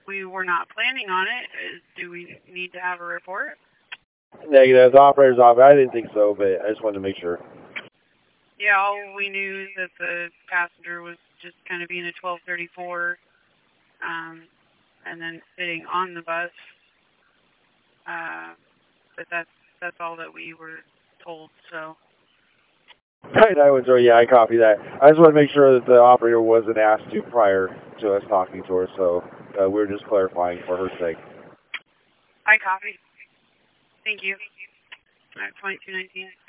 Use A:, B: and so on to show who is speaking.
A: We were not planning on it. Do we need to have a report?
B: Negative. The operator's off. I didn't think so, but I just wanted to make sure.
A: Yeah, all we knew is that the passenger was just kind of being a 1234, and then sitting on the bus. But that's all that we were told. So.
B: Yeah, I copy that. I just want to make sure that the operator wasn't asked to prior to us talking to her, so we're just clarifying for her sake.
A: I copy. Thank you. All right, 2219.